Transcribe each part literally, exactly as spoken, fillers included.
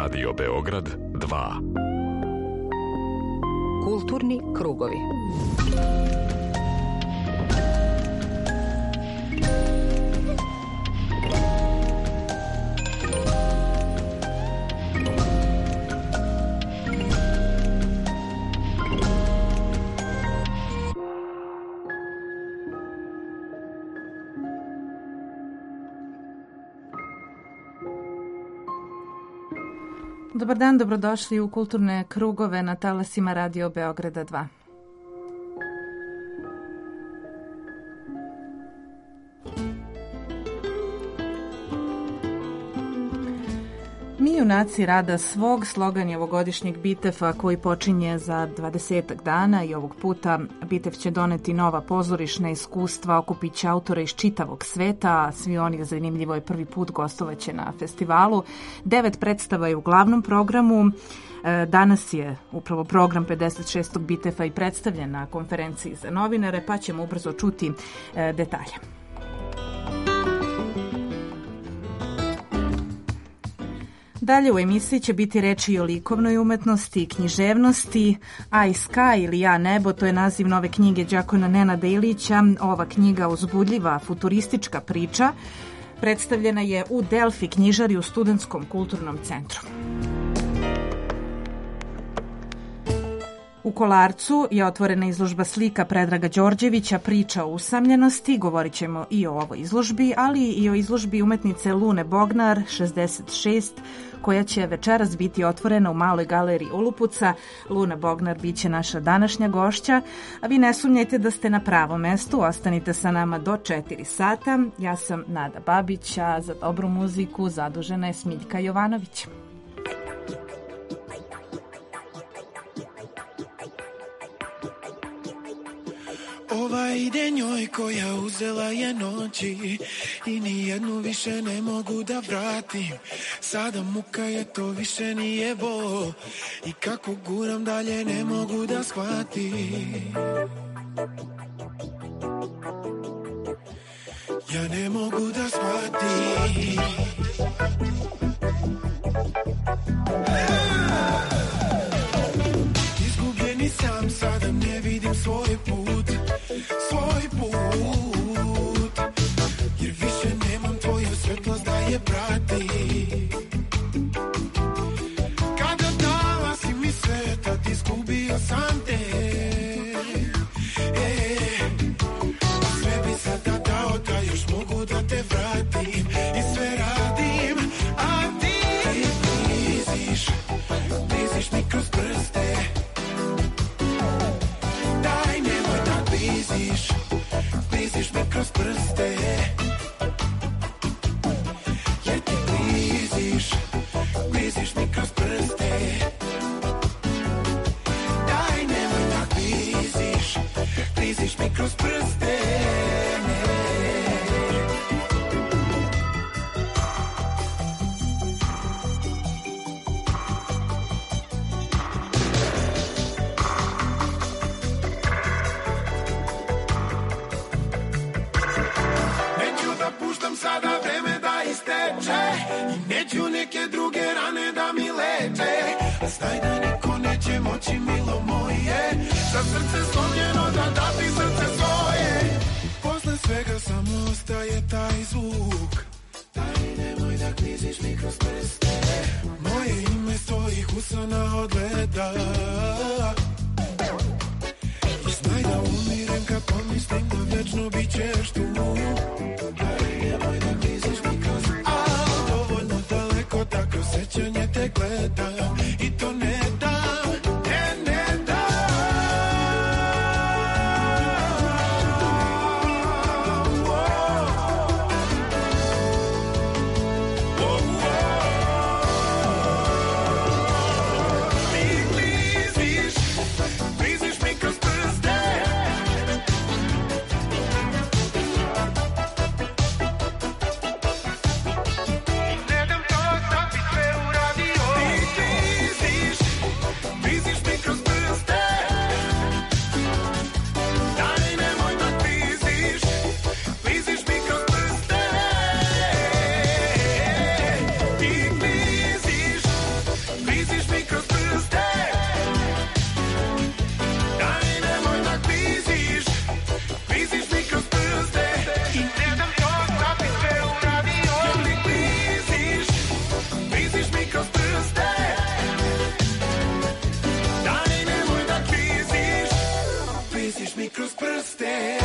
Radio Beograd dva. Kulturni krugovi. Dobar dan, dobrodošli u kulturne krugove na talasima Radio Beograda dva. Mi junaci rada svog, slogan je ovogodišnjeg Bitefa koji počinje za dvadesetak dana i ovog puta Bitef će doneti nova pozorišna iskustva, okupit će autore iz čitavog sveta, a svi oni, zanimljivo je, prvi put gostovaće na festivalu. Devet predstava je u glavnom programu. Danas je upravo program pedeset šestog Bitefa i predstavljen na konferenciji za novinare, pa ćemo ubrzo čuti detalje. Dalje u emisiji će biti reči i o likovnoj umetnosti i književnosti. I Sky ili Ja nebo, to je naziv nove knjige đakona Nenada Ilića. Ova knjiga uzbudljiva futuristička priča predstavljena je u Delfi knjižari u Studentskom kulturnom centru. U Kolarcu je otvorena izložba slika Predraga Đorđevića, Priča o usamljenosti. Govorit ćemo i o ovoj izložbi, ali i o izložbi umetnice Lune Bognar šezdeset šest, koja će večeras biti otvorena u Maloj galeriji Ulupuca. Luna Bognar biće naša današnja gošća, a vi ne sumnjajte da ste na pravom mestu. Ostanite sa nama do četiri sata. Ja sam Nada Babić, a za dobru muziku zadužena je Smiljka Jovanović. Ova ide njoj koja uzela je noći i nijednu više ne mogu da vratim. Sada muka je, to više nije bol i kako guram dalje ne mogu da shvatim. Ja ne mogu da shvatim. Izgubljeni sam, sada ne vidim svoj put, svoj put, jer više nemam tvoju svetlost da je pratim. Kada dala si mi sve, tad izgubio sam te. E, sve bi sada dao da još mogu da te vratim i sve radim, a ti bliziš, bliziš mi kroz prste. Daj, nemoj da bliziš, bliziš mi kroz prste. Jer ti bliziš, bliziš mi kroz prste. Daj, nemoj da bliziš, bliziš mi kroz prste. Sada vreme da isteče i neću neke druge rane da mi leče. A znaj da niko neće moći, milo moje, za srce slomljeno da da ti srce svoje. Posle svega samo ostaje taj zvuk. Daj, nemoj da kliziš mi kroz prste. Moje ime s tvojih usana odgleda. I znaj da umirem kad pomislim da večno bit ćeš tu. Sećanje te gledam i to ne dam, ne, ne dam. mi kroz prste.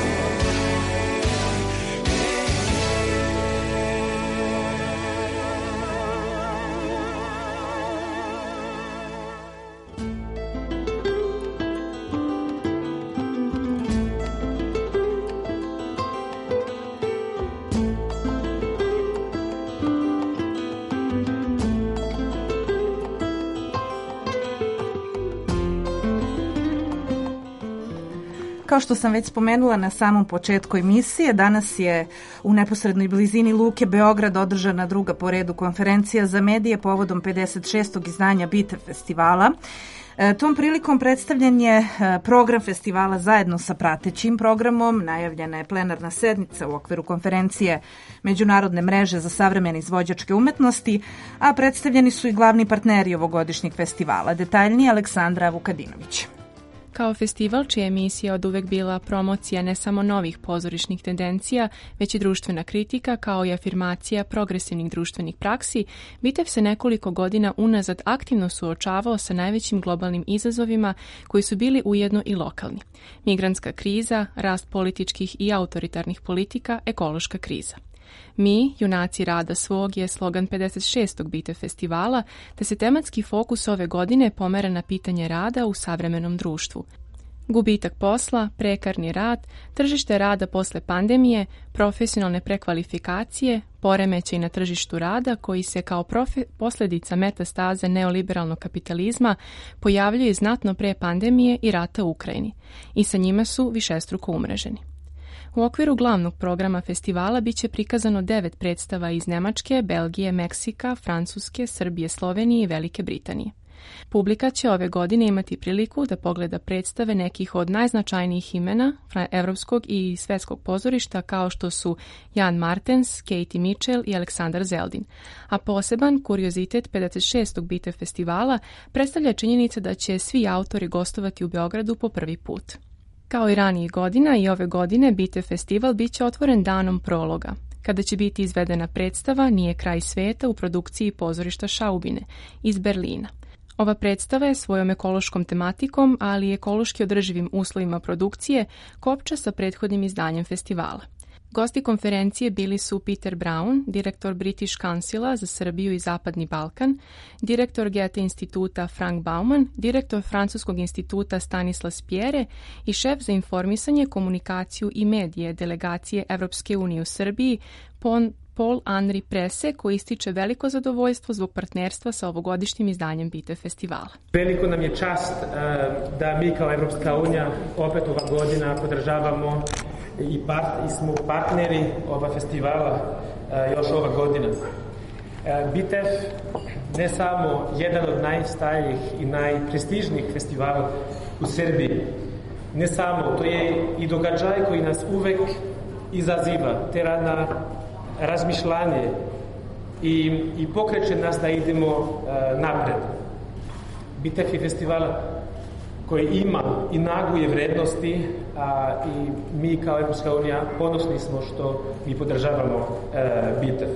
Kao što sam već spomenula na samom početku emisije, danas je u neposrednoj blizini Luke Beograd održana druga po redu konferencija za medije povodom pedeset šestog izdanja Bitev festivala. E, tom prilikom predstavljen je e, program festivala zajedno sa pratećim programom, najavljena je plenarna sednica u okviru konferencije Međunarodne mreže za savremene izvođačke umetnosti, a predstavljeni su i glavni partneri ovogodišnjeg festivala. Detaljnije Aleksandra Vukadinović. Kao festival čija je emisija od uvek bila promocija ne samo novih pozorišnih tendencija, već i društvena kritika kao i afirmacija progresivnih društvenih praksi, Bitev se nekoliko godina unazad aktivno suočavao sa najvećim globalnim izazovima koji su bili ujedno i lokalni. Migrantska kriza, rast političkih i autoritarnih politika, ekološka kriza. Mi, junaci rada svog, je slogan pedeset šestog Bitev festivala, te se tematski fokus ove godine pomera na pitanje rada u savremenom društvu. Gubitak posla, prekarni rad, tržište rada posle pandemije, profesionalne prekvalifikacije, poremećaj na tržištu rada koji se kao profe- posljedica metastaze neoliberalnog kapitalizma pojavljuje znatno pre pandemije i rata u Ukrajini i sa njima su višestruko umreženi. U okviru glavnog programa festivala biće prikazano devet predstava iz Nemačke, Belgije, Meksika, Francuske, Srbije, Slovenije i Velike Britanije. Publika će ove godine imati priliku da pogleda predstave nekih od najznačajnijih imena evropskog i svetskog pozorišta kao što su Jan Martens, Katie Mitchell i Aleksandar Zeldin. A poseban kuriozitet pedeset šestog Bitev festivala predstavlja činjenica da će svi autori gostovati u Beogradu po prvi put. Kao i ranijih godina i ove godine Bitev festival biće otvoren danom prologa, kada će biti izvedena predstava Nije kraj sveta u produkciji pozorišta Šaubine iz Berlina. Ova predstava je svojom ekološkom tematikom, ali i ekološki održivim uslovima produkcije kopča sa prethodnim izdanjem festivala. Gosti konferencije bili su Peter Brown, direktor British Councila za Srbiju i Zapadni Balkan, direktor Goethe instituta Frank Baumann, direktor Francuskog instituta Stanislas Pierre i šef za informisanje, komunikaciju i medije delegacije Evropske unije u Srbiji Paul-Henri Prese, koji ističe veliko zadovoljstvo zbog partnerstva sa ovogodišnjim izdanjem Bitev festivala. Veliko nam je čast uh, da mi kao Evropska unija opet ova godina podržavamo i, part, i smo partneri ova festivala uh, još ova godina. Uh, Bitev ne samo jedan od najstarijih i najprestižnijih festivala u Srbiji, ne samo, to je i događaj koji nas uvek izaziva, tera na razmišljanje i, i pokreće nas da idemo uh, napred. Bitev je festival koji ima i naguje vrednosti, a i mi kao Evropska unija ponosni smo što mi podržavamo uh, Bitev.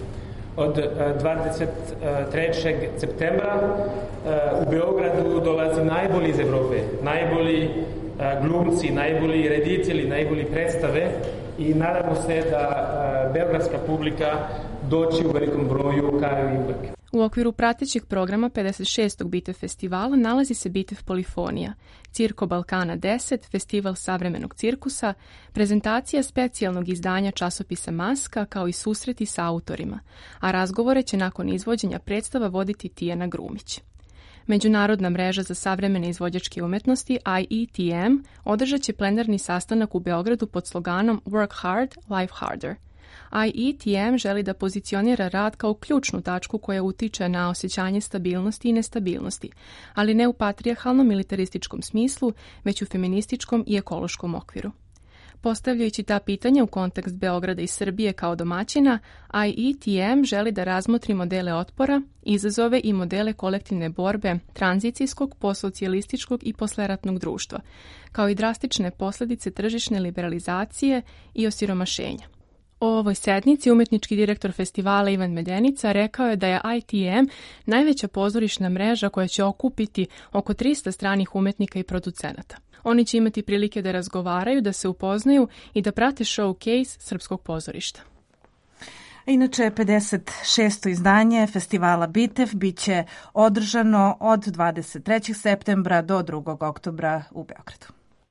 Od uh, dvadeset trećeg septembra uh, u Beogradu dolazi najbolji iz Evrope, najbolji uh, glumci, najbolji reditelji, najbolji predstave i nadamo se da uh, beogradska publika doći u velikom broju kao i uvek. U okviru pratećeg programa pedeset šestog Bitev festivala nalazi se Bitev Polifonija, Cirko Balkana deset, festival savremenog cirkusa, prezentacija specijalnog izdanja časopisa Maska kao i susreti sa autorima, a razgovore će nakon izvođenja predstava voditi Tijana Grumić. Međunarodna mreža za savremene izvođačke umetnosti I E T M održat će plenarni sastanak u Beogradu pod sloganom Work Hard, Life Harder. I E T M želi da pozicionira rad kao ključnu tačku koja utiče na osjećanje stabilnosti i nestabilnosti, ali ne u patrijarhalnom militarističkom smislu, već u feminističkom i ekološkom okviru. Postavljajući ta pitanja u kontekst Beograda i Srbije kao domaćina, I E T M želi da razmotri modele otpora, izazove i modele kolektivne borbe tranzicijskog, postsocijalističkog i posleratnog društva, kao i drastične posljedice tržišne liberalizacije i osiromašenja. O ovoj sednici umetnički direktor festivala Ivan Medenica rekao je da je I T M najveća pozorišna mreža koja će okupiti oko trista stranih umetnika i producenata. Oni će imati prilike da razgovaraju, da se upoznaju i da prate showcase Srpskog pozorišta. Inače, pedeset šesto izdanje festivala Bitev biće održano od dvadeset trećeg septembra do drugog oktobra u Beogradu.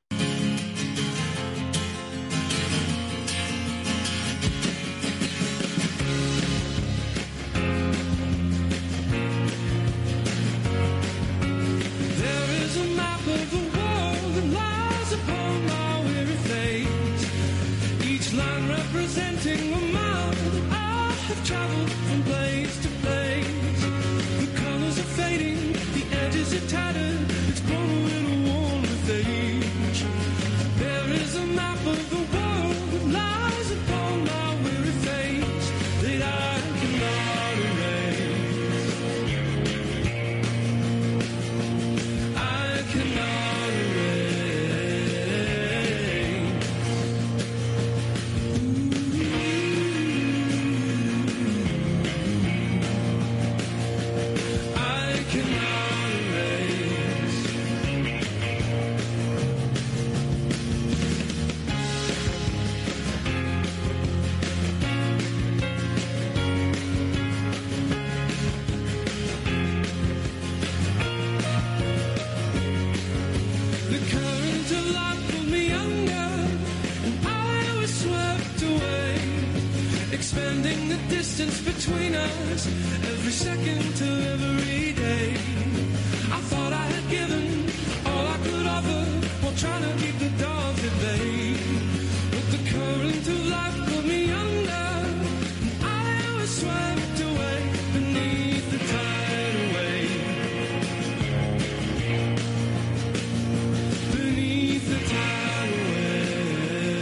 Traveled from place to place. The colors are fading, the edges are tattered. It's grown a little worn with age. There is a map of the world that lies upon my weary face that I cannot erase. I cannot erase. Expanding the distance between us every second to every day. I thought I had given all I could offer while trying to keep the dogs at bay. But the current of life pulled me under, and I was swept away beneath the tidal wave. Beneath the tidal wave.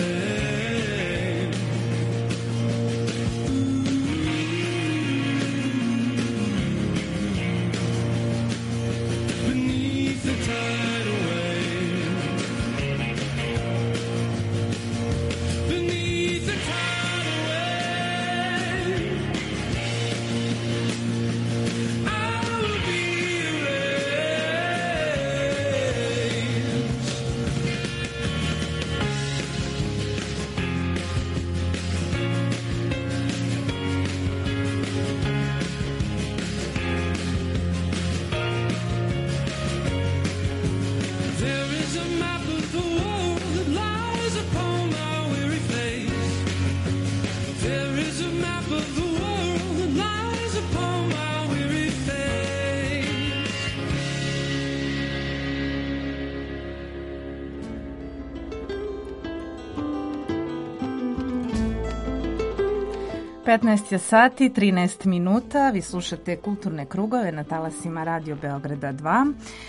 petnaest je sati, trinaest minuta, vi slušate Kulturne krugove na talasima Radio Beograda dva.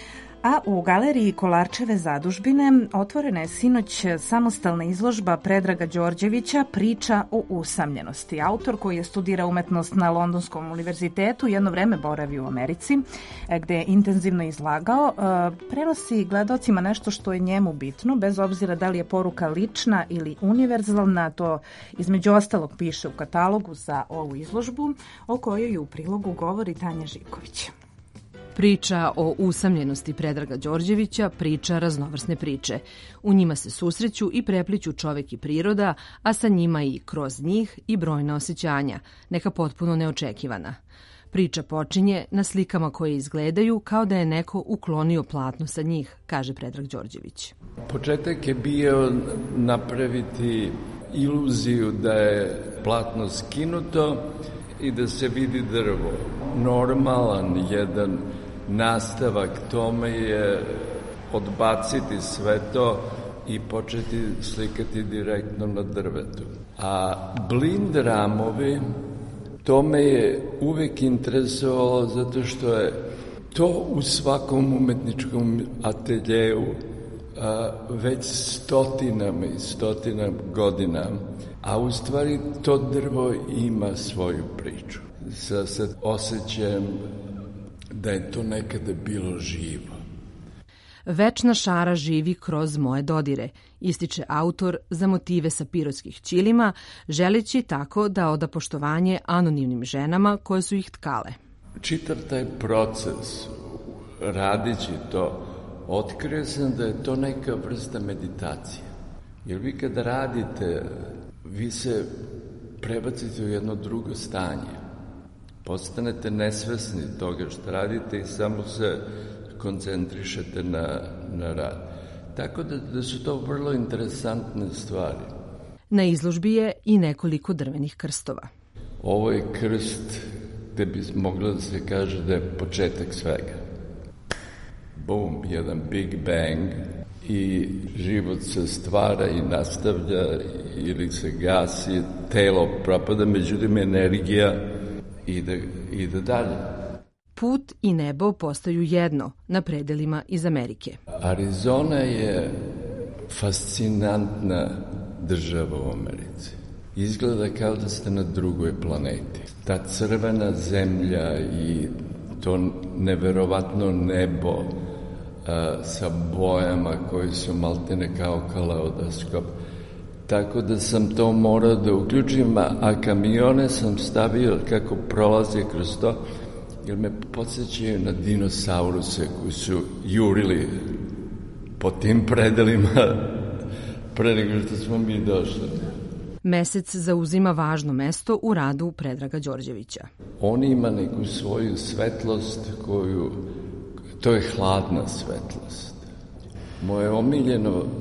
A u galeriji Kolarčeve zadužbine otvorena je sinoć samostalna izložba Predraga Đorđevića Priča o usamljenosti. Autor koji je studirao umetnost na Londonskom univerzitetu, jedno vreme boravio u Americi, gde je intenzivno izlagao, prenosi gledocima nešto što je njemu bitno, bez obzira da li je poruka lična ili univerzalna. To između ostalog piše u katalogu za ovu izložbu, o kojoj u prilogu govori Tanja Živković. Priča o usamljenosti Predraga Đorđevića priča raznovrsne priče. U njima se susreću i prepliću čovek i priroda, a sa njima i kroz njih i brojna osjećanja, neka potpuno neočekivana. Priča počinje na slikama koje izgledaju kao da je neko uklonio platno sa njih, kaže Predrag Đorđević. Početak je bio napraviti iluziju da je platno skinuto i da se vidi drvo. Normalan jedan nastavak tome je odbaciti sve to i početi slikati direktno na drvetu. A blind ramovi, to me je uvek interesovalo zato što je to u svakom umetničkom ateljeju a, već stotinama i stotina godina, a u stvari to drvo ima svoju priču. Sa, sa osjećajem da je to nekada bilo živo. Večna šara živi kroz moje dodire, ističe autor za motive sa pirotskih ćilima, želeći tako da oda poštovanje anonimnim ženama koje su ih tkale. Čitav taj proces, radići to, otkrio sam da je to neka vrsta meditacije. Jer vi kada radite, vi se prebacite u jedno drugo stanje. Postanete nesvesni toga što radite i samo se koncentrišete na, na rad. Tako da, da su to vrlo interesantne stvari. Na izložbi je i nekoliko drvenih krstova. Ovo je krst gde bi moglo da se kaže da je početak svega. Bum, jedan big bang i život se stvara i nastavlja ili se gasi, telo propada, međutim energija ide, ide dalje. Put i nebo postaju jedno na predelima iz Amerike. Arizona je fascinantna država u Americi. Izgleda kao da ste na drugoj planeti. Ta crvena zemlja i to neverovatno nebo a, sa bojama koji su maltene kao kaleodoskop. Tako da sam to morao da uključim, a kamione sam stavio kako prolaze kroz to, jer me podsjećaju na dinosauruse koji su jurili po tim predelima pre nego što smo mi došli. Mesec zauzima važno mesto u radu Predraga Đorđevića. On ima neku svoju svetlost koju, to je hladna svetlost. Moje omiljeno uh,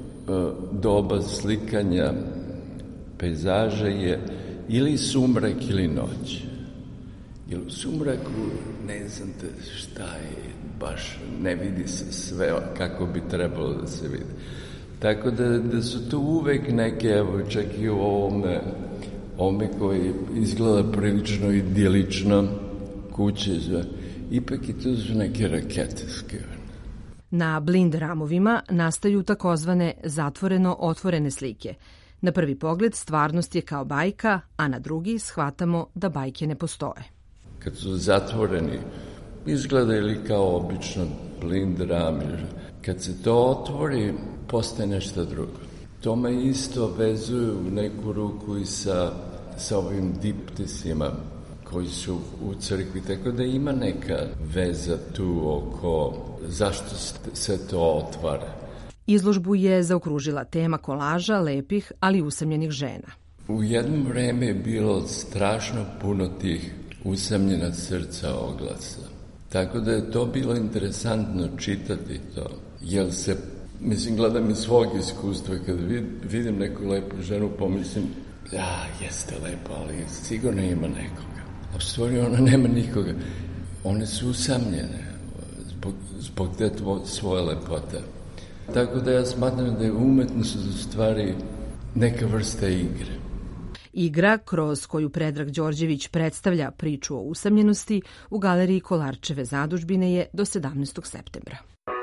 doba slikanja pejzaža je ili sumrak ili noć. Jer u sumraku ne znate šta je, baš ne vidi se sve kako bi trebalo da se vidi. Tako da, da su tu uvek neke, evo čak i u ovome, ovome koji izgleda prilično idilično, kuće, ipak i tu su neke rakete skrivene. Na blind ramovima nastaju takozvane zatvoreno-otvorene slike. Na prvi pogled stvarnost je kao bajka, a na drugi shvatamo da bajke ne postoje. Kad su zatvoreni, izgleda ili kao obično blind ram. Kad se to otvori, postaje nešto drugo. To me isto vezuju u neku ruku i sa, sa ovim diptisima koji su u crkvi, tako da ima neka veza tu oko zašto se to otvara. Izložbu je zaokružila tema kolaža lepih, ali usamljenih žena. U jednom vreme je bilo strašno puno tih usamljena srca oglasa. Tako da je to bilo interesantno čitati to. Jer se, mislim, gledam iz svog iskustva, kad vidim neku lepu ženu, pomislim, ja, jeste lepo, ali sigurno ima nekoga. A u stvari ona nema nikoga. One su usamljene zbog, zbog te svoje lepote. Tako da ja smatram da je umetnost u stvari neka vrsta igre. Igra kroz koju Predrag Đorđević predstavlja priču o usamljenosti u galeriji Kolarčeve zadužbine je do sedamnaestog septembra.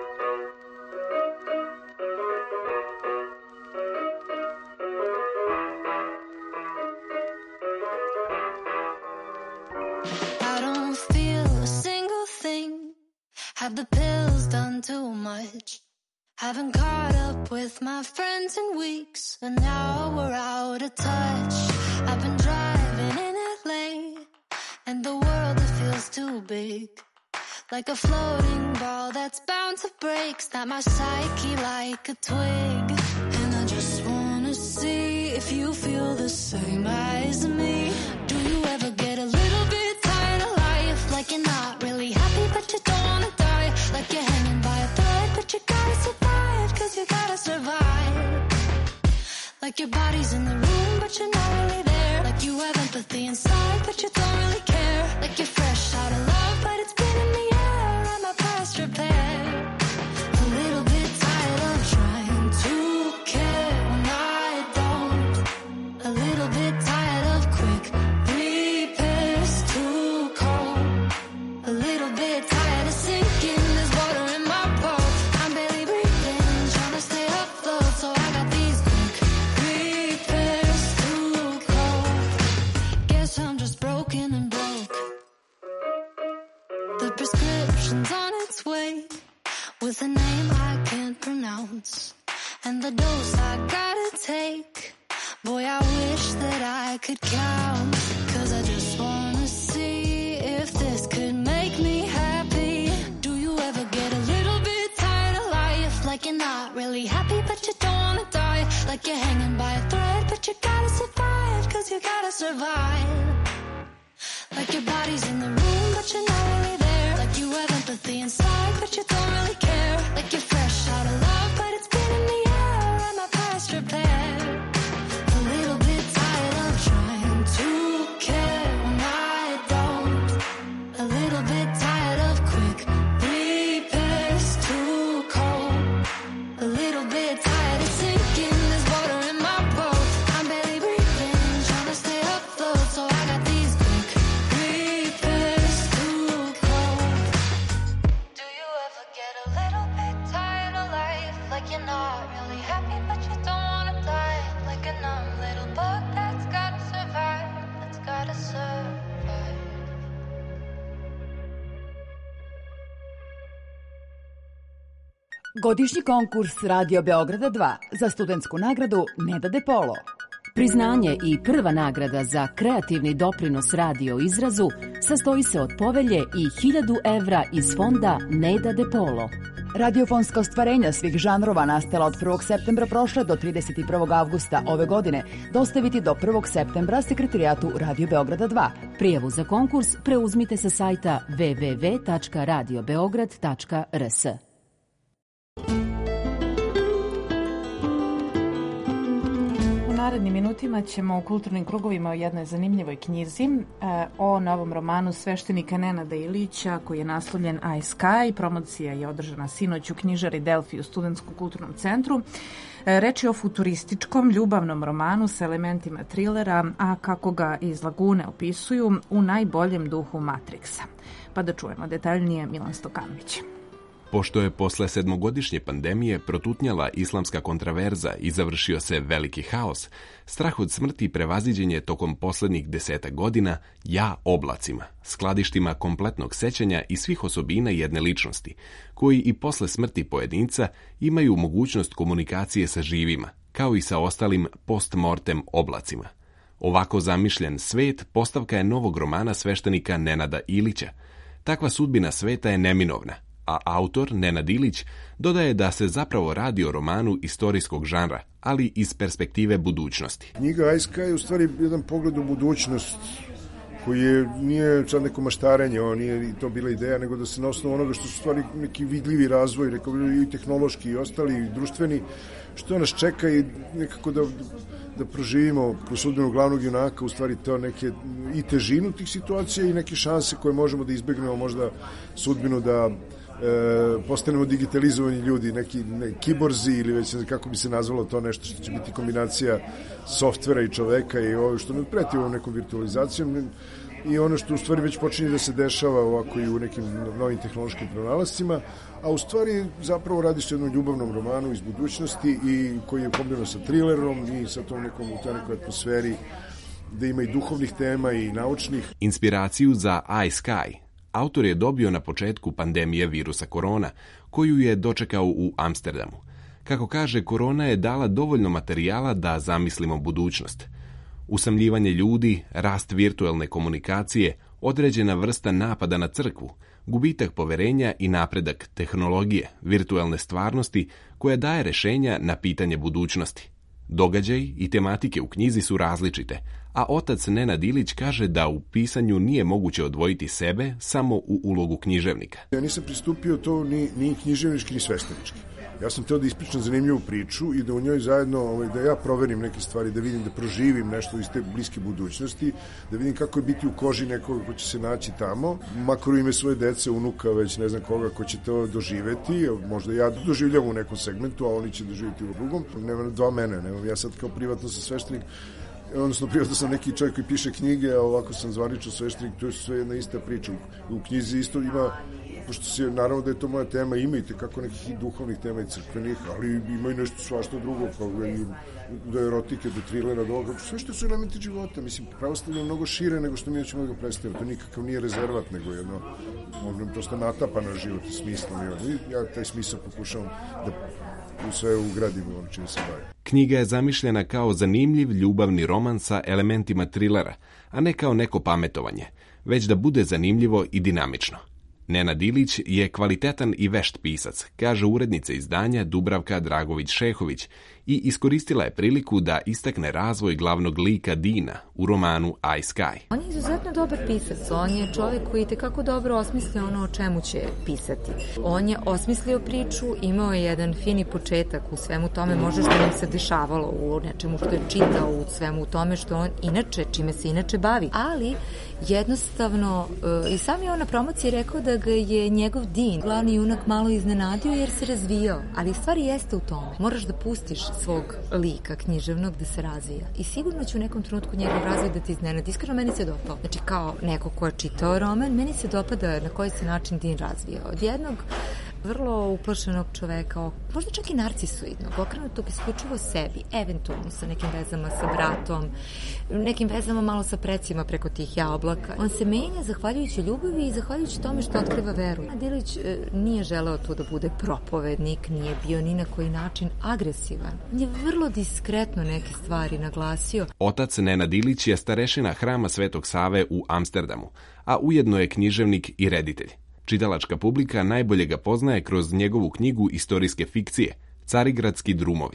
I don't feel a single thing. Have the pills done too much? Haven't caught up with my friends in weeks, and now we're out of touch. I've been driving in L A, and the world, it feels too big. Like a floating ball that's bound to break, snap my psyche like a twig. And I just wanna see if you feel the same as me. Do you ever get a little bit tired of life? Like you're not really happy, but you don't wanna die. Like you're hanging by a thread, but you gotta survive, cause you gotta survive. Like your body's in the room, but you're not really there. Like you have empathy inside, but you don't really care. Like you're fresh out of love, but it's been in the air. I'm a past repair. A little bit tired of trying to care when I don't. A little bit tired of quick repairs, too cold. A little bit tired of sinking, there's water in my boat. I'm barely breathing, trying to stay afloat, so I got these quick repairs, too cold. Guess I'm just broken and broke. The prescription's on its way, with a name I can't pronounce, and the dose I gotta take. Boy, I wish that I could count, cause I just wanna see if this could make me happy. Do you ever get a little bit tired you're not really happy, but you don't wanna die. Like you're hanging by a thread, but you gotta survive, cause you gotta survive. Like your body's in the room, but you're not really there. Like you have empathy inside, but you don't really care. Like you're fresh out of love, but it's been in the air, and my past repaired. A little bit tired of trying to care when I don't. A little bit tired of quick repairs, too cold. A little bit tired of sinking, there's water in my boat. I'm barely breathing, trying to stay afloat, so I got these quick repairs, too cold. Do you ever get a little bit tired of life? Like you're not really happy, but you don't wanna die. Like a numb little bug that's gotta survive, that's gotta survive. Godišnji konkurs Radio Beograda dva za studentsku nagradu Neda De Polo. Priznanje i prva nagrada za kreativni doprinos radio izrazu sastoji se od povelje i hiljadu evra iz fonda Neda De Polo. Radiofonska ostvarenja svih žanrova nastala od prvog septembra prošle do trideset prvog avgusta ove godine dostaviti do prvog septembra sekretarijatu Radio Beograda dva. Prijavu za konkurs preuzmite sa sajta w w w tačka radio beograd tačka r s. U narednim minutima ćemo u kulturnim krugovima o jednoj zanimljivoj knjizi, e, o novom romanu sveštenika Nenada Ilića koji je naslovljen I Sky. Promocija je održana sinoć u knjižari Delfi u Studentskom kulturnom centru. E, reč je o futurističkom ljubavnom romanu sa elementima trilera, a kako ga iz Lagune opisuju, u najboljem duhu Matrixa. Pa da čujemo detaljnije Milan Stokanović. Pošto je posle sedmogodišnje pandemije protutnjala islamska kontraverza i završio se veliki haos, strah od smrti prevaziđen je tokom poslednjih desetak godina ja oblacima, skladištima kompletnog sećanja i svih osobina jedne ličnosti, koji i posle smrti pojedinca imaju mogućnost komunikacije sa živima, kao i sa ostalim post-mortem oblacima. Ovako zamišljen svet postavka je novog romana sveštenika Nenada Ilića. Takva sudbina sveta je neminovna, a autor Nenad Ilić dodaje da se zapravo radi o romanu istorijskog žanra, ali iz perspektive budućnosti. Knjiga I Sky je u stvari jedan pogled u budućnost koji je, nije sad neko maštarenje, ovo nije to bila ideja, nego da se na osnovu onoga što su stvari neki vidljivi razvoj, rekao bi i tehnološki i ostali i društveni, što nas čeka i nekako da, da proživimo kroz sudbinu glavnog junaka, u stvari to neke i težinu tih situacija i neke šanse koje možemo da izbegnemo, možda sudbinu da E, postanemo digitalizovani ljudi, neki ne, kiborzi ili već kako bi se nazvalo to nešto što će biti kombinacija softvera i čoveka i ovo što ne preti ovom nekom virtualizacijom i ono što u stvari već počinje da se dešava ovako i u nekim novim tehnološkim pronalascima, a u stvari zapravo radi se o jednom ljubavnom romanu iz budućnosti i koji je kombinovan sa trilerom i sa tom nekom u toj nekoj atmosferi da ima i duhovnih tema i naučnih. Inspiraciju za I Sky autor je dobio na početku pandemije virusa korona, koju je dočekao u Amsterdamu. Kako kaže, korona je dala dovoljno materijala da zamislimo budućnost. Usamljivanje ljudi, rast virtuelne komunikacije, određena vrsta napada na crkvu, gubitak poverenja i napredak tehnologije, virtuelne stvarnosti koja daje rešenja na pitanje budućnosti. Događaji i tematike u knjizi su različite, a otac Nenad Ilić kaže da u pisanju nije moguće odvojiti sebe samo u ulogu književnika. Ja nisam pristupio to ni, ni književnički ni sveštenički. Ja sam teo da ispričam zanimljivu priču i da u njoj zajedno, da ja proverim neke stvari, da vidim, da proživim nešto iz te bliske budućnosti, da vidim kako je biti u koži nekoga ko će se naći tamo, makar u ime svoje dece, unuka, već ne znam koga ko će to doživeti, možda ja doživljam u nekom segmentu, a oni će doživjeti u drugom. Nema dva mene, nemam ja sad kao privatno sa sveštenik, odnosno privatno sam neki čovjek koji piše knjige, a ovako sam zvanično sveštenik, to je sve jedna ista priča. U knjizi isto ima, pošto se, naravno da je to moja tema, ima i tekako nekih i duhovnih tema i crkvenih, ali ima i nešto svašta drugo, kao i do erotike, do trilera, do ovoga, sve što su elementi života. Mislim, pravoslavlje je mnogo šire nego što mi ćemo da ga predstavimo. To nikakav nije rezervat, nego jedno, ono, prosto natapa na život i smislom. I ja taj smisao pokušavam da u sve ugradimo ono čime se bavi. Knjiga je zamišljena kao zanimljiv ljubavni roman sa elementima trilera, a ne kao neko pametovanje, već da bude zanimljivo i dinamično. Nenad Ilić je kvalitetan i vešt pisac, kaže urednica izdanja Dubravka Dragović-Šehović i iskoristila je priliku da istakne razvoj glavnog lika Dina u romanu I Sky. On je izuzetno dobar pisac, on je čovjek koji tekako dobro osmislio ono o čemu će pisati. On je osmislio priču, imao je jedan fini početak u svemu tome, možda što nam se dešavalo u nečemu što je čitao, u svemu tome što on inače, čime se inače bavi, ali jednostavno, i sam je on na promociji rekao da ga je njegov Din, glavni junak, malo iznenadio jer se razvijao, ali stvari jeste u tome. Moraš da pustiš svog lika književnog da se razvija i sigurno će u nekom trenutku njegov razvoj da ti iznenadi. Iskreno, meni se dopao. Znači, kao neko ko je čitao roman, meni se dopada na koji se način Din razvija. Od jednog vrlo uplašenog čoveka, možda čak i narcisoidnog, okrenutog isključivo sebi, eventualno sa nekim vezama sa bratom, nekim vezama malo sa precima preko tih jablaka. On se menja zahvaljujući ljubavi i zahvaljujući tome što otkriva veru. Dilić e, nije želeo tu da bude propovednik, nije bio ni na koji način agresivan. On je vrlo diskretno neke stvari naglasio. Otac Nenad Ilić je starešina Hrama Svetog Save u Amsterdamu, a ujedno je književnik i reditelj. Čitalačka publika najbolje ga poznaje kroz njegovu knjigu istorijske fikcije Carigradski drumovi.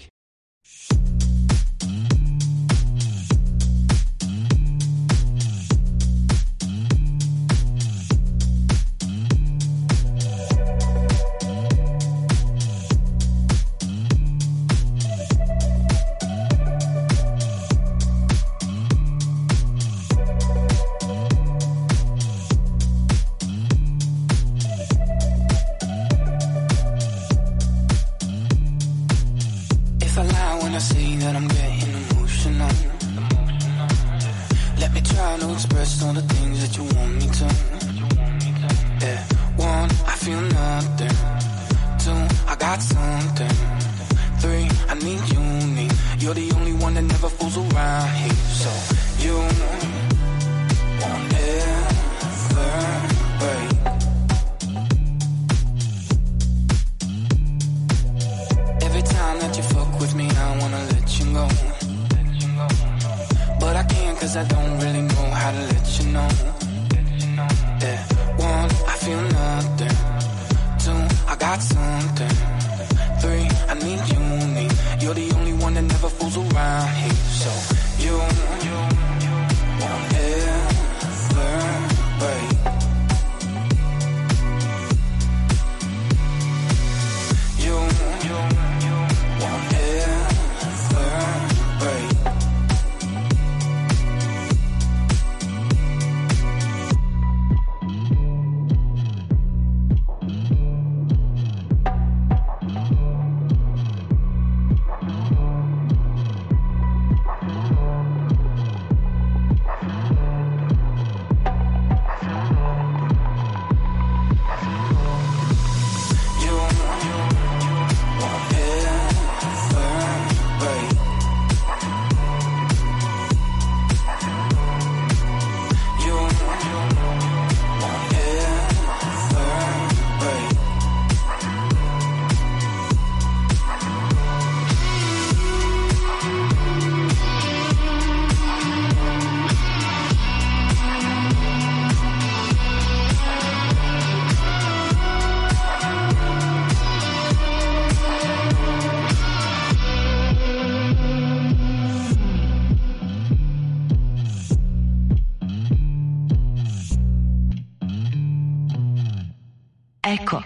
Eko.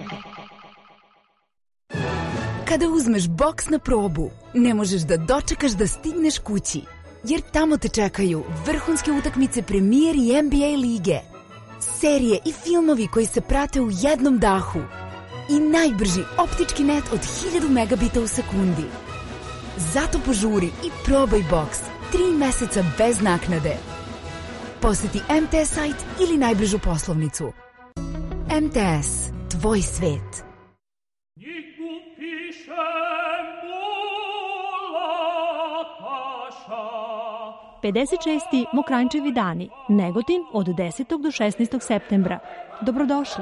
Kada uzmeš boks na probu, ne možeš da dočekaš da stigneš kući, jer tamo te čekaju vrhunske utakmice Premier i N B A lige, serije i filmovi koji se prate u jednom dahu i najbrži optički net od hiljadu megabita u sekundi. Zato požuri i probaj boks tri meseca bez naknade. Poseti M T S sajt ili najbližu poslovnicu. M T S, tvoj svet. pedeset šesti Mokranjčevi dani, Negotin od desetog do šesnaestog septembra. Dobrodošli.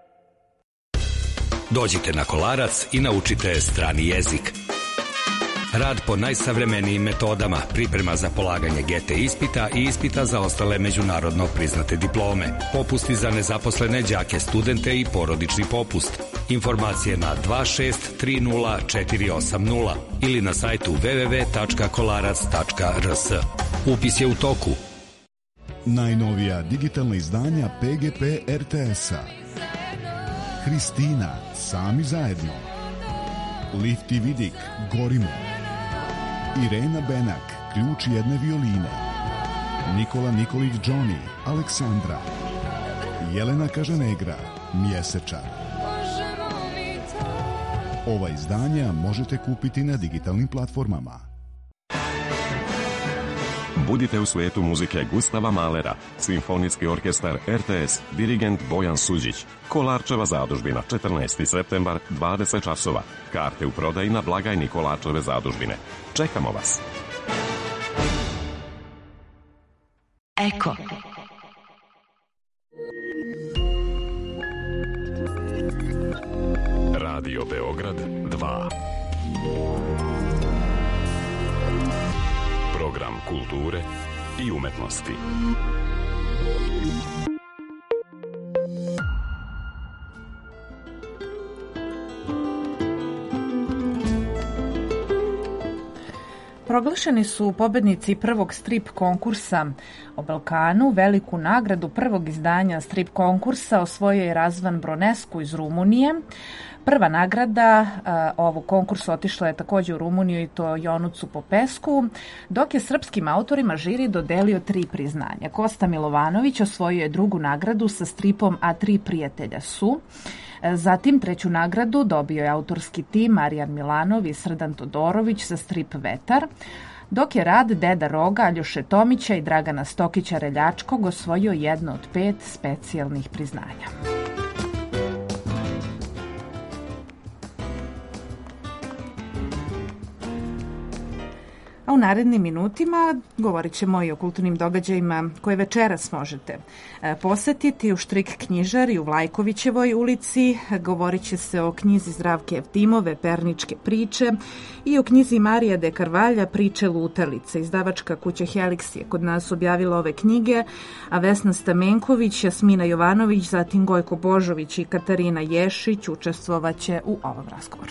Dođite na Kolarac i naučite strani jezik. Rad po najsavremenijim metodama, priprema za polaganje G T ispita i ispita za ostale međunarodno priznate diplome. Popusti za nezaposlene đake, studente i porodični popust. Informacije na dva šest tri nula četiri osam nula ili na sajtu w w w tačka kolarac tačka r s. Upis je u toku. Najnovija digitalna izdanja P G P R T S-a. Hristina, Sami zajedno. Lifti Vidik, Gorimo. Irena Benak, Ključ jedne violine. Nikola Nikolić Johnny, Aleksandra. Jelena Kažanegra, Mjesečar. Ova izdanja možete kupiti na digitalnim platformama. Budite u svijetu muzike Gustava Mahlera, Simfonijski orkestar R T S, dirigent Bojan Suđić. Kolarčeva zadužbina, četrnaesti septembar, dvadeset časova. Karte u prodaji na blagajni Kolarčeve zadužbine. Čekamo vas. Eko. Radio Beograd dva. Program kulture i umetnosti. Proglašeni su pobednici prvog strip konkursa o Balkanu. Veliku nagradu prvog izdanja strip konkursa osvojio je Razvan Bronescu iz Rumunije. Prva nagrada uh, ovog konkursa otišla je također u Rumuniju i to Jonucu Popesku, dok je srpskim autorima žiri dodelio tri priznanja. Kosta Milovanović osvojio je drugu nagradu sa stripom A tri prijatelja su. Zatim treću nagradu dobio je autorski tim Marijan Milanov i Srdan Todorović za strip Vetar, dok je rad Deda Roga, Aljoše Tomića i Dragana Stokića Reljačkog osvojio jedno od pet specijalnih priznanja. A u narednim minutima govorit ćemo i o kulturnim događajima koje večeras možete posetiti u Štrik knjižari u Vlajkovićevoj ulici. Govorit će se o knjizi Zdravke Evtimove Perničke priče i o knjizi Marija de Carvalja Priče lutalice. Izdavačka kuća Helix je kod nas objavila ove knjige, a Vesna Stamenković, Jasmina Jovanović, zatim Gojko Božović i Katarina Ješić učestvovaće u ovom razgovoru.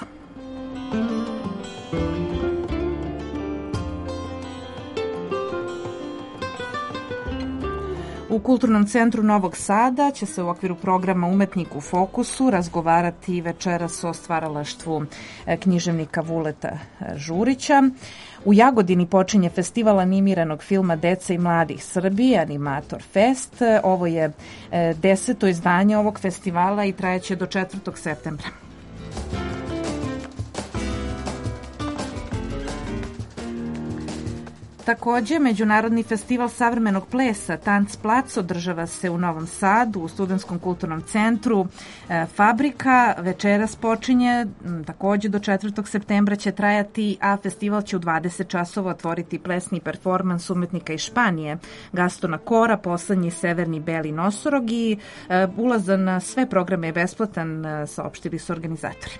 U Kulturnom centru Novog Sada će se u okviru programa Umetnik u fokusu razgovarati večeras o stvaralaštvu književnika Vuleta Žurića. U Jagodini počinje festival animiranog filma Deca i mladih Srbije, Animator Fest. Ovo je deseto izdanje ovog festivala i trajeće do četvrtog septembra. Također, Međunarodni festival savremenog plesa Tanc Plac održava se u Novom Sadu, u Studentskom kulturnom centru e, Fabrika. Večeras počinje, također do četvrtog septembra će trajati, a festival će u dvadeset časova otvoriti plesni performans umetnika iz Španije, Gastona Kora, poslednji Severni beli nosorog i e, ulaz na sve programe je besplatan, e, saopštili su organizatori.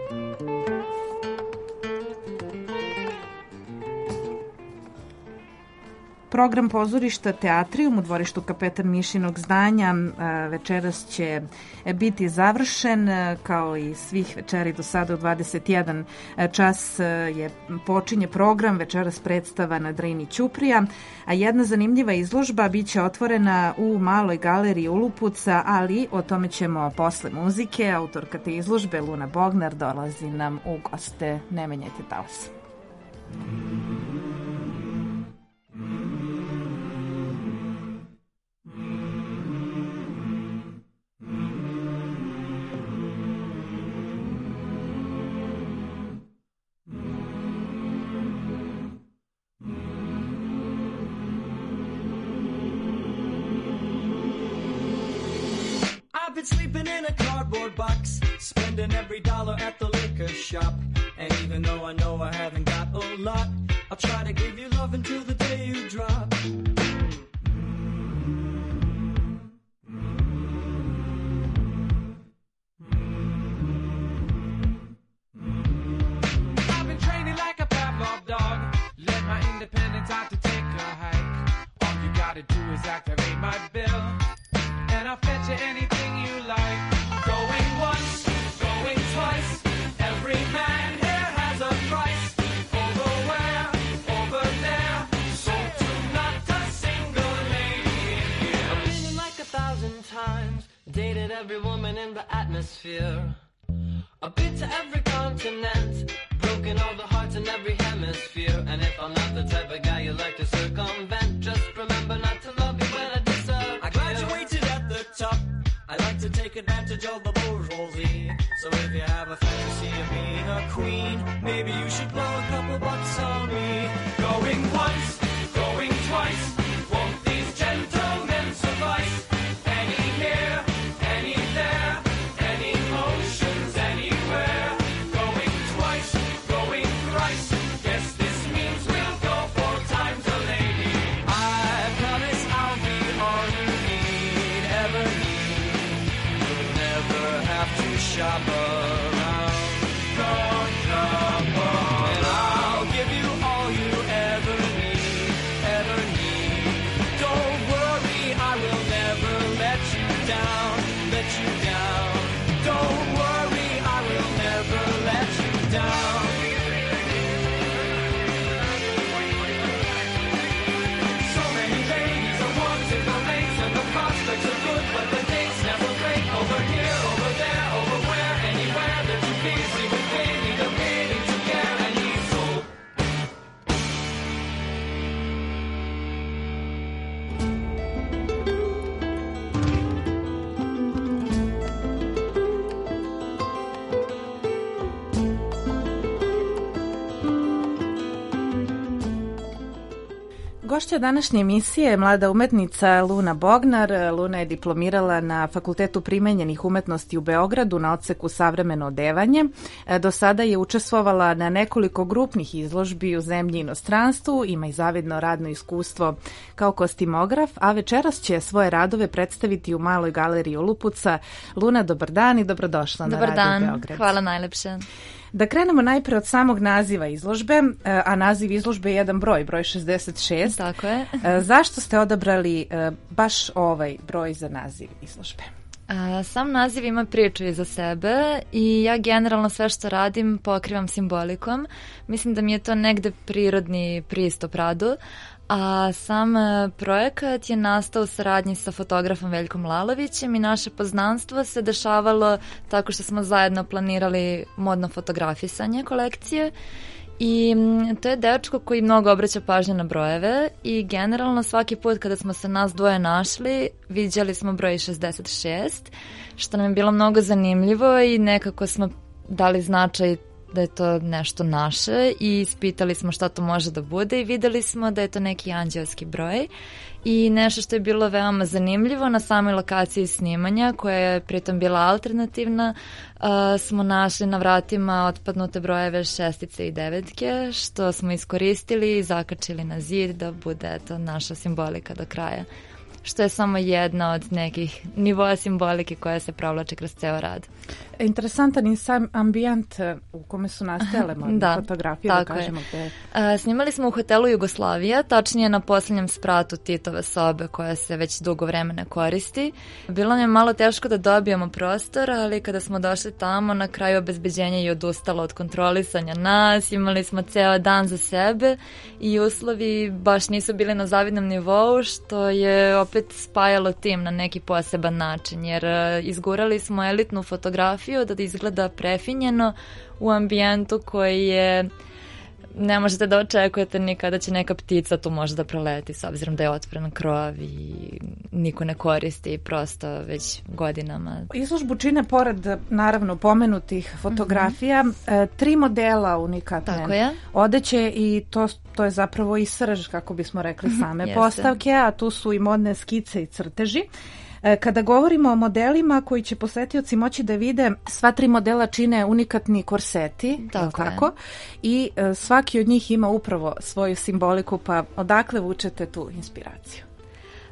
Program pozorišta Teatrijum u dvorištu Kapetan Mišinog zdanja večeras će biti završen, kao i svih večeri do sada u dvadeset jedan čas je počinje program, večeras predstava na Drini Ćuprija, a jedna zanimljiva izložba biće otvorena u maloj galeriji Ulupuca, ali o tome ćemo posle muzike. Autorka te izložbe Luna Bognar dolazi nam u goste. Ne menjajte talas. I've been sleeping in a cardboard box, spending every dollar at the liquor shop. And even though I know I haven't got a lot, I'll try to give you love until the day you drop. I've been training like a Pavlov gotta do is activate my bill, and I'll fetch you anything you like. Going once, going twice, every man here has a price. Over where, over there, so to not a single lady in here. I've been in like a thousand times, dated every woman in the atmosphere. I've been to every continent, broken all the hearts in every hemisphere. And if I'm not the type of guy you like to circumvent, just remember not to love me when I disappear. I graduated at the top, I like to take advantage of the bourgeoisie. So if you have a fantasy of being a queen, maybe you should blow a couple bucks on me. Going once, going twice, won't these gentlemen suffice? Any here, any there, any motions anywhere. Going twice, going thrice, guess this means we'll go four times a lady. I promise I'll be all you need, ever need. You'll never have to shop around. Don't shop around. And I'll give you all you ever need, ever need. Don't worry, I will never let you down, let you down. Don't worry, I will never let you down. So many ladies are wanting the rates, and the prospects are good, but the dates never break. Over here, over there, over where, anywhere. They're too busy with pity, the pity to care, and he's so. Gošća današnje emisije je mlada umetnica Luna Bognar. Luna je diplomirala na Fakultetu primenjenih umetnosti u Beogradu na odseku savremeno odevanje. Do sada je učestvovala na nekoliko grupnih izložbi u zemlji i inostranstvu, ima i zavidno radno iskustvo kao kostimograf, a večeras će svoje radove predstaviti u Maloj galeriji Olupuca. Luna, dobar dan i dobrodošla na Dobar Radio dan, Beograd. hvala najlepše. Da krenemo najpre od samog naziva izložbe, a naziv izložbe je jedan broj, broj šezdeset šest. Tako je. Zašto ste odabrali baš ovaj broj za naziv izložbe? Sam naziv ima priču iza sebe i ja generalno sve što radim pokrivam simbolikom. Mislim da mi je to negde prirodni pristup radu, a sam projekat je nastao u saradnji sa fotografom Veljkom Lalovićem i naše poznanstvo se dešavalo tako što smo zajedno planirali modno fotografisanje kolekcije. I to je dečko koji mnogo obraća pažnju na brojeve i generalno svaki put kada smo se nas dvoje našli viđali smo broj šezdeset šest, što nam je bilo mnogo zanimljivo i nekako smo dali značaj da je to nešto naše i ispitali smo šta to može da bude i videli smo da je to neki anđelski broj i nešto što je bilo veoma zanimljivo na samoj lokaciji snimanja koja je pritom bila alternativna, uh, smo našli na vratima otpadnute brojeve šestice i devetke što smo iskoristili i zakačili na zid da bude to naša simbolika do kraja, što je samo jedna od nekih nivoa simbolike koja se provlači kroz ceo rad. Interesantan i sam ambijent u kome su nastajale modne fotografije, da kažemo gde. Snimali smo u hotelu Jugoslavija, tačnije na posljednjem spratu Titove sobe koja se već dugo vremena koristi. Bilo nam je malo teško da dobijemo prostor, ali kada smo došli tamo, na kraju obezbeđenje je odustalo od kontrolisanja nas, imali smo ceo dan za sebe i uslovi baš nisu bili na zavidnom nivou, što je opet spajalo tim na neki poseban način, jer izgurali smo elitnu fotografiju da izgleda prefinjeno u ambijentu koji je, ne možete da očekujete ni kada će neka ptica tu možda proleti, s obzirom da je otvoren krov i niko ne koristi prosto već godinama. Izložbu čine pored naravno pomenutih fotografija mm-hmm. tri modela unikatne odeće i to, to je zapravo i srž, kako bismo rekli, same mm-hmm. postavke, a tu su i modne skice i crteži. Kada govorimo o modelima koji će posetioci moći da vide, sva tri modela čine unikatni korseti, tako, tako i svaki od njih ima upravo svoju simboliku, pa odakle vučete tu inspiraciju?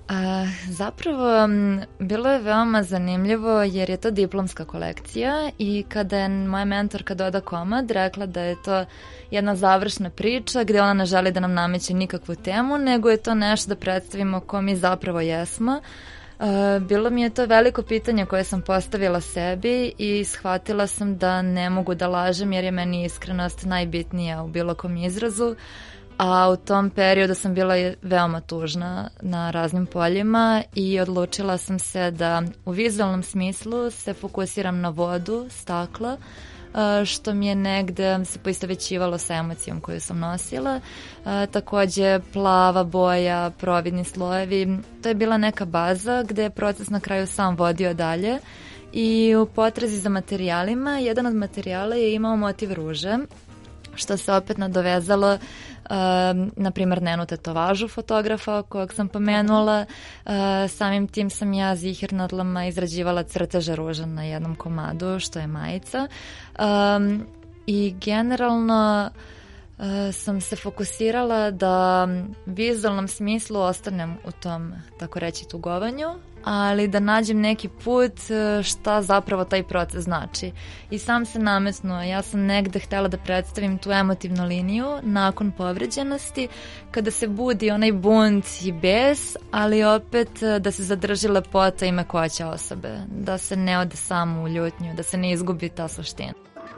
A, zapravo, bilo je veoma zanimljivo jer je to diplomska kolekcija i kada je moja mentorka Doda Komad rekla da je to jedna završna priča gde ona ne želi da nam nameće nikakvu temu, nego je to nešto da predstavimo ko mi zapravo jesmo. Uh, bilo mi je to veliko pitanje koje sam postavila sebi i shvatila sam da ne mogu da lažem jer je meni iskrenost najbitnija u bilo kom izrazu, a u tom periodu sam bila veoma tužna na raznim poljima i odlučila sam se da u vizualnom smislu se fokusiram na vodu, stakla, što mi je negde se poistovećivalo sa emocijom koju sam nosila. Takođe plava boja, providni slojevi, to je bila neka baza gde je proces na kraju sam vodio dalje i u potrazi za materijalima, jedan od materijala je imao motiv ruže, što se opet nadovezalo Uh, na primjer Nenu tetovažu fotografa kojeg sam pomenula. Uh, samim tim sam ja zihernadlama izrađivala crteže ruža na jednom komadu, što je majica. Um, I generalno uh, sam se fokusirala da u vizualnom smislu ostanem u tom, tako reći, tugovanju, ali da nađem neki put šta zapravo taj proces znači. I sam se nametnuo, ja sam negde htjela da predstavim tu emotivnu liniju nakon povređenosti, kada se budi onaj bunt i bes, ali opet da se zadrži lepota i mekoća osobe, da se ne ode samo u ljutnju, da se ne izgubi ta suština.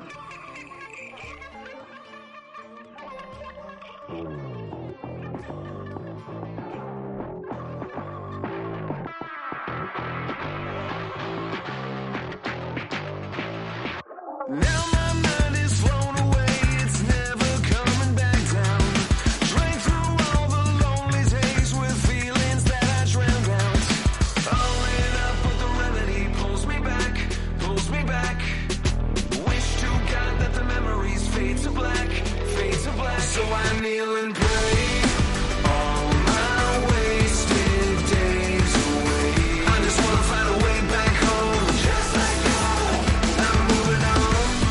Now my mind is flown away, it's never coming back down. Drank through all the lonely days with feelings that I drowned out. I'll lit up, but the remedy pulls me back, pulls me back. Wish to God that the memories fade to black, fade to black. So I kneel and pray all my wasted days away. I just wanna find a way back home, just like home. I'm moving on.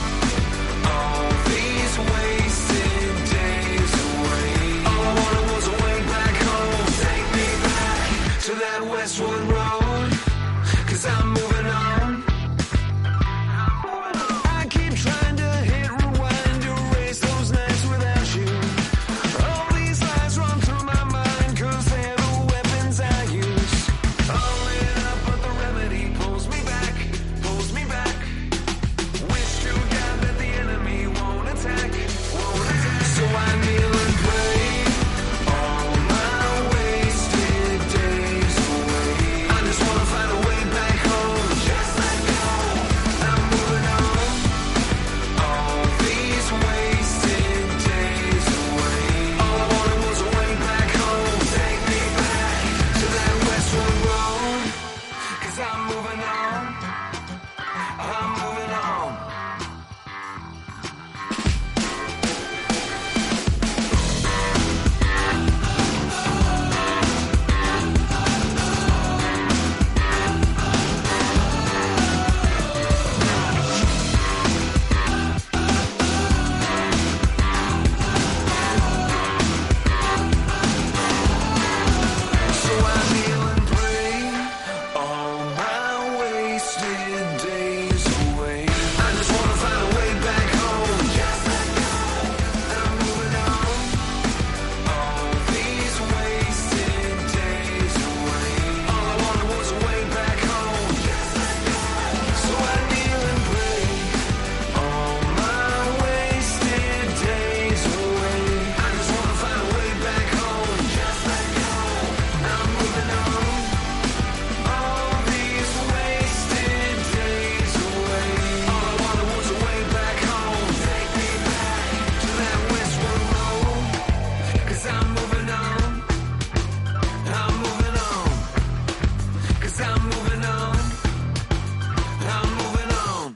Westwood Road, 'cause I'm moving on. I keep trying to hit rewind, erase those nights without you. All these lies run through my mind, 'cause they're the weapons I use. I'll lit up, but the remedy pulls me back, pulls me back. Wish to God that the enemy won't attack, won't attack. So I kneel and pray all my wasted days away. I just wanna find a way back home, just like home. I'm moving on. All these wasted days away. All I wanted was a way back home. Take me back to that Westwood Road, 'cause I'm moving on. I'm moving on. So I kneel and pray all my wasted days away. I just wanna find a way back home, just like home. I'm moving on. All these wasted days away. All I wanted was a way back home, just like home. So I kneel and pray all my wasted days away. I just wanna find a way back home, just like home. I'm moving on. All these wasted days away. All I wanted was a way back home. Take me back to that Westwood Road, 'cause I'm moving on. I'm moving on. 'Cause I'm moving on. I'm moving on.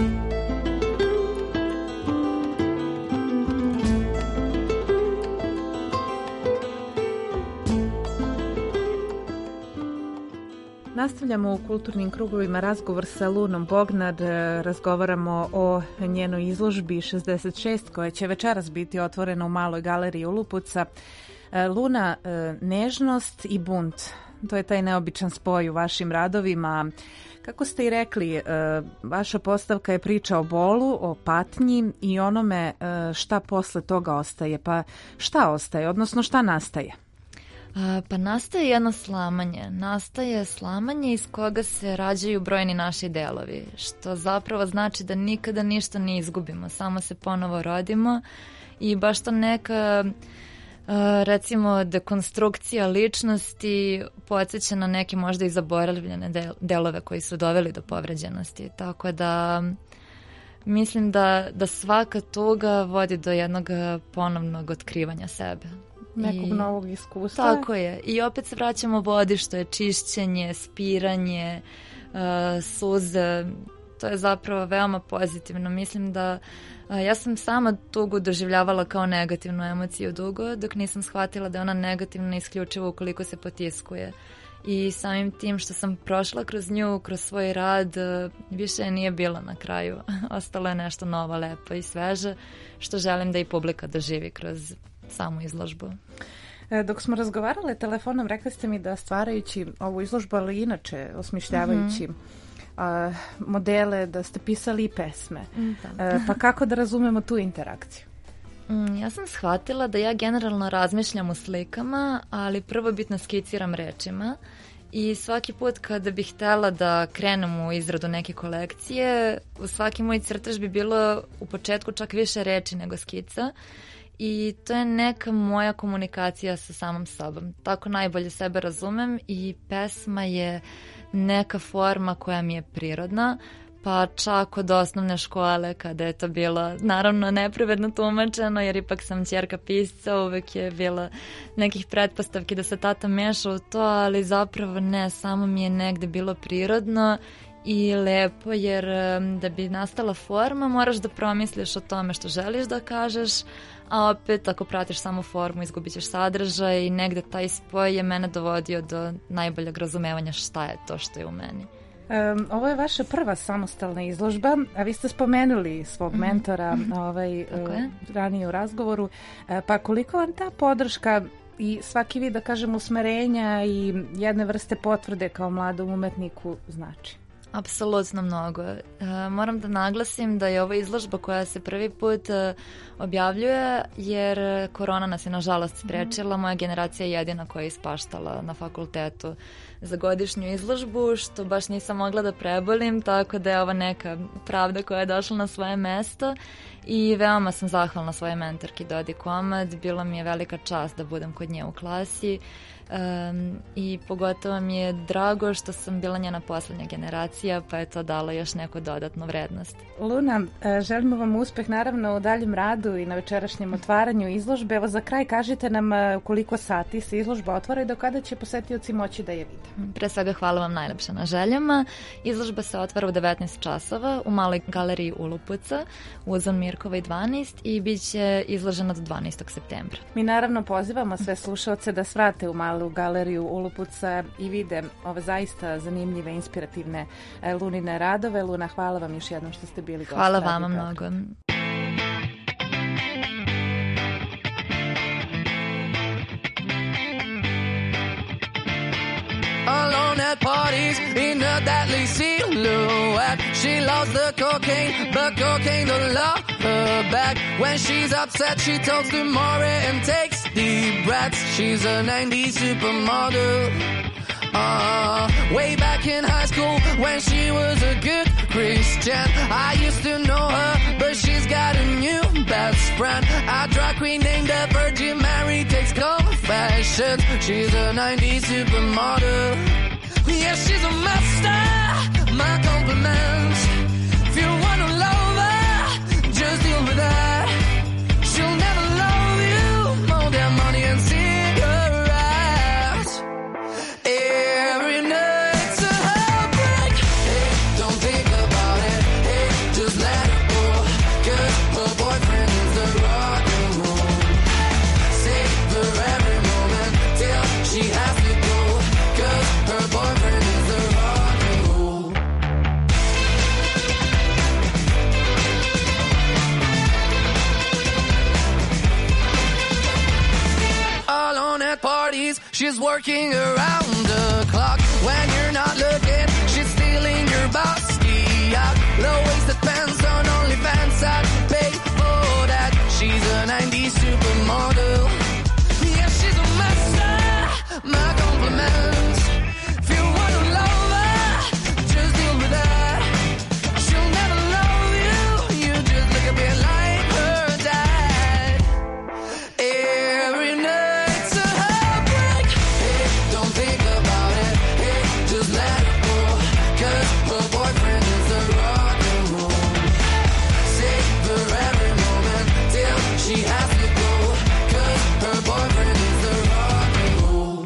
Nastavljamo u kulturnim krugovima razgovor sa Lunom Bognad. Razgovaramo o njenoj izložbi šezdeset šest koja će večeras biti otvorena u Maloj galeriji Olupuca. Luna, nežnost i bunt To je taj neobičan spoj u vašim radovima. Kako ste i rekli, e, vaša postavka je priča o bolu, o patnji i onome e, šta posle toga ostaje. Pa šta ostaje, odnosno šta nastaje? A, pa nastaje jedno slamanje. Nastaje slamanje iz koga se rađaju brojni naši delovi, što zapravo znači da nikada ništa ne izgubimo, samo se ponovo rodimo i baš to neka... Uh, recimo dekonstrukcija ličnosti podsjeća na neke možda i zaboravljene del- delove koji su doveli do povređenosti. Tako da mislim da, da svaka tuga vodi do jednog ponovnog otkrivanja sebe. Nekog I, novog iskustva. Tako je. I opet se vraćamo vodi što je čišćenje, spiranje, uh, suze. To je zapravo veoma pozitivno. Mislim da ja sam sama tugu doživljavala kao negativnu emociju dugo, dok nisam shvatila da je ona negativna isključivo ukoliko se potiskuje. I samim tim što sam prošla kroz nju, kroz svoj rad, više nije bilo na kraju. Ostalo je nešto novo, lepo i sveže, što želim da i publika doživi kroz samu izložbu. Dok smo razgovarale telefonom, rekli ste mi da stvarajući ovu izložbu, ali inače osmišljavajući mm-hmm. Uh, modele, da ste pisali i pesme. Da. Uh, pa kako da razumemo tu interakciju? Mm, ja sam shvatila da ja generalno razmišljam u slikama, ali prvobitno skiciram rečima i svaki put kada bih htjela da krenem u izradu neke kolekcije, u svaki moj crtež bi bilo u početku čak više reči nego skica i to je neka moja komunikacija sa samom sobom. Tako najbolje sebe razumem i pesma je neka forma koja mi je prirodna, pa čak od osnovne škole kada je to bilo naravno neprivedno tumačeno, jer ipak sam ćerka pisca, uvek je bilo nekih pretpostavki da se tata meša u to, ali zapravo ne, samo mi je negde bilo prirodno i lepo, jer da bi nastala forma moraš da promisliš o tome što želiš da kažeš, a opet ako pratiš samo formu izgubit ćeš sadržaj i negde taj spoj je mene dovodio do najboljeg razumevanja šta je to što je u meni. Um, ovo je vaša prva samostalna izložba, a vi ste spomenuli svog mm-hmm. mentora mm-hmm. ovaj, uh, ranije u razgovoru, uh, pa koliko vam ta podrška i svaki vid, da kažem, usmerenja i jedne vrste potvrde kao mladom umetniku znači? Apsolutno mnogo. E, moram da naglasim da je ovo izložba koja se prvi put e, objavljuje jer korona nas je nažalost sprečila. Moja generacija je jedina koja je ispaštala na fakultetu za godišnju izložbu, što baš nisam mogla da prebolim, tako da je ovo neka pravda koja je došla na svoje mesto i veoma sam zahvalna svojoj mentorki Dodi Komad. Bilo mi je velika čast da budem kod nje u klasi. Um, i pogotovo mi je drago što sam bila njena posljednja generacija, pa je to dalo još neku dodatnu vrednost. Luna, želimo vam uspeh naravno u daljem radu i na večerašnjem otvaranju izložbe. Evo za kraj kažite nam u koliko sati se izložba otvara i do kada će posetioci moći da je vide. Pre svega hvala vam najlepše na željama. Izložba se otvara u devetnaest časova u maloj galeriji Ulupuca u Ozon Mirkovoj dvanaest i bit će izložena do dvanaestog septembra. Mi naravno pozivamo sve slušaoce da svrate u malu u galeriju Ulupuca i vide ove zaista zanimljive, inspirativne Lunine radove. Luna, hvala vam još jednom što ste bili gost. Hvala vama mnogo. Alone at parties in a deadly silhouette. She loves the cocaine, but cocaine don't love her back. When she's upset, she talks to Maury and takes deep breaths. She's a nineties supermodel. Uh, way back in high school when she was a good Christian, I used to know her, but she's got a new best friend, a drag queen named the Virgin Mary, takes confessions. She's a nineties supermodel. Yeah, she's a master. My compliments. If you wanna love her, just deal with that. She'll never love you more than money and cigarettes. Every night's a heartbreak. Hey, don't think about it. Hey, just let her go. 'Cause her boyfriend is the rock and roll. Savor every moment till she has to go. 'Cause her boyfriend is the rock and roll. She's working around the clock when you're not looking. She's stealing your bossy out. Low-waisted pants on OnlyFans. I'd pay for that. She's a nineties supermodel. Yeah, she's a master. My compliments. If you want to love her, just deal with her. She'll never love you. You just look a bit like her dad. Every night's a heartbreak. Hey, don't think about it. Hey, just let it go. Cause her boyfriend is the rock and roll. Savor every moment till she has to go. Cause her boyfriend is the rock and roll.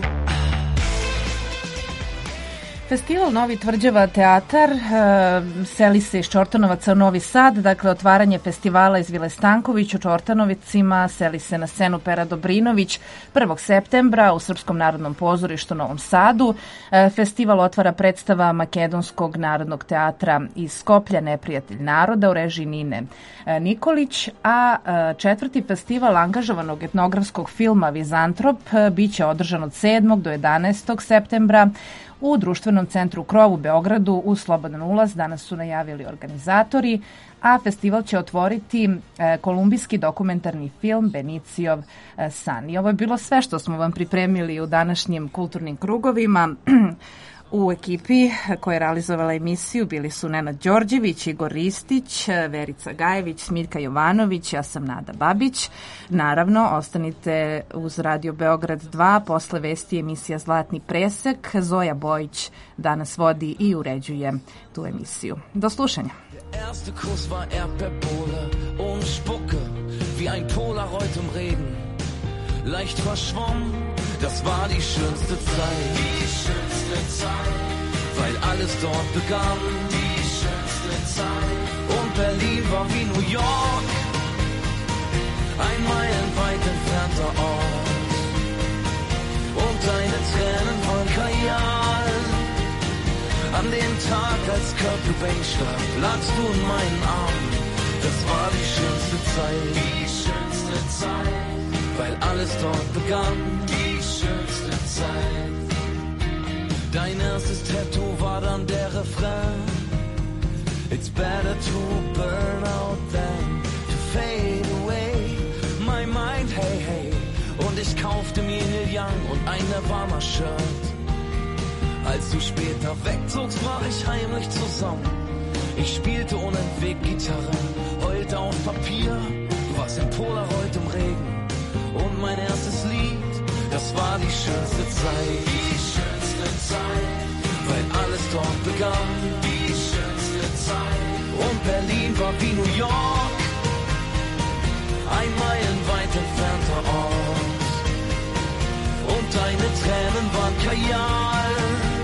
Festival Novi Tvrđava teatar e, seli se iz Čortanovaca u Novi Sad, dakle otvaranje festivala iz Vile Stanković u Čortanovicima seli se na scenu Pera Dobrinović prvog septembra u Srpskom narodnom pozorištu u Novom Sadu. E, festival otvara predstava Makedonskog narodnog teatra iz Skoplja Neprijatelj naroda u režiji Nine e, Nikolić, a e, četvrti festival angažovanog etnografskog filma Vizantrop e, biće održan od sedmog do jedanaestog septembra u Društvenom centru Krov u Beogradu uz slobodan ulaz, danas su najavili organizatori, a festival će otvoriti e, kolumbijski dokumentarni film Benicijov e, san. I ovo je bilo sve što smo vam pripremili u današnjim kulturnim krugovima. U ekipi koja je realizovala emisiju bili su Nenad Đorđević, Igor Ristić, Verica Gajević, Smiljka Jovanović, ja sam Nada Babić. Naravno, ostanite uz Radio Beograd dva, posle vesti emisija Zlatni presek. Zoja Bojić danas vodi i uređuje tu emisiju. Do slušanja. Der erste Kuss war Erdbeerbohle, ohne Spucke, wie ein Polaroid im Regen, leicht verschwommen, das war die schönste Zeit. Die schönste Zeit, weil alles dort begann. Die schönste Zeit, und Berlin war wie New York, ein meilenweit entfernter Ort. Und deine Tränen waren Kajal. An dem Tag, als Kurt Cobain starb, lagst du in meinen Armen. Das war die schönste Zeit. Die schönste Zeit, weil alles dort begann. Die schönste Zeit. Dein erstes Tattoo war dann der Refrain. It's better to burn out than to fade away. My mind, hey, hey. Und ich kaufte mir Neil Young und ein Nirvana-Shirt. Als du später wegzogst, brach ich heimlich zusammen. Ich spielte unentwegt Gitarre, heulte auf Papier. Du warst im Polaroid im Regen. Und mein erstes Lied, das war die schönste Zeit. Die schönste Zeit, weil alles dort begann. Die schönste Zeit, und Berlin war wie New York, ein meilenweit entfernter Ort. Und deine Tränen waren Kajal.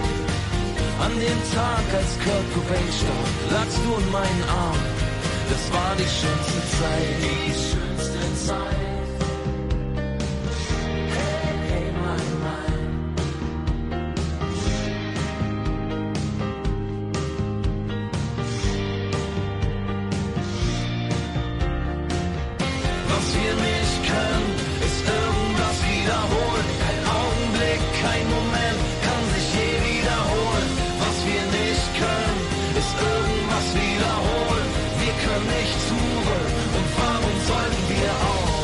An dem Tag, als Kurt Cobain starb, lagst du in meinen Armen. Das war die schönste Zeit. Die schönste Zeit. Hey, hey, mein, mein. Was wir nicht können, ist irgendwas wiederholen. Kein Augenblick, kein Moment kann sich je wiederholen. Was wir nicht können, ist irgendwas wiederholen. Wir können nicht zurück, und warum sollten wir auch?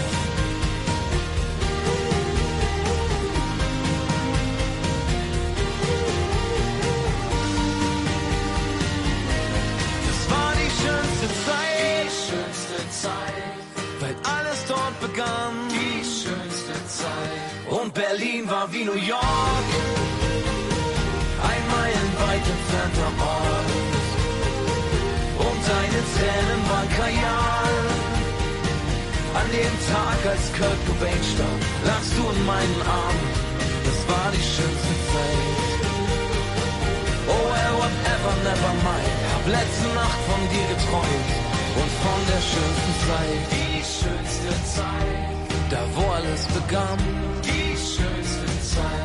Das war die schönste Zeit, die schönste Zeit, weil alles dort begann. Die schönste Zeit, und Berlin war wie New York, ein meilenweit entfernter Ort. Und deine Tränen waren Kajal. An dem Tag, als Kurt Cobain starb, lagst du in meinen Armen. Das war die schönste Zeit. Oh, well, whatever, never mind. Hab letzte Nacht von dir geträumt und von der schönsten Zeit. Die schönste Zeit, da wo alles begann. Die schönste Zeit.